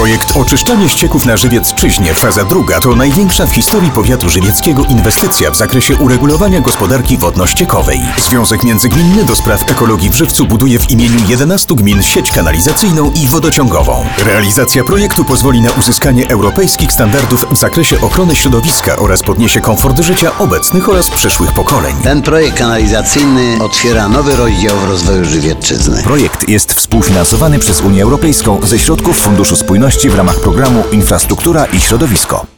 Projekt Oczyszczanie ścieków na Żywiecczyźnie, faza druga, to największa w historii powiatu żywieckiego inwestycja w zakresie uregulowania gospodarki wodno-ściekowej. Związek Międzygminny do Spraw Ekologii w Żywcu buduje w imieniu 11 gmin sieć kanalizacyjną i wodociągową. Realizacja projektu pozwoli na uzyskanie europejskich standardów w zakresie ochrony środowiska oraz podniesie komfort życia obecnych oraz przyszłych pokoleń. Ten projekt kanalizacyjny otwiera nowy rozdział w rozwoju Żywiecczyzny. Projekt jest współfinansowany przez Unię Europejską ze środków Funduszu Spójności w ramach programu Infrastruktura i Środowisko.